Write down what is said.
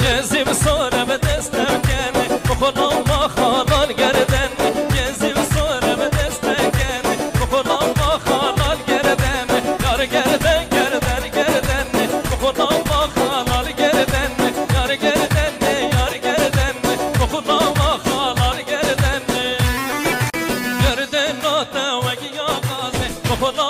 gezim sonra ve destekene Kokulama halal gerden gezim sonra ve destekene Kokulama halal gerden Yar gerden gerden gerden Kokulama halal gerden Yar gerden yar gerden Kokulama halal gerden Gerden ata ve giya gazi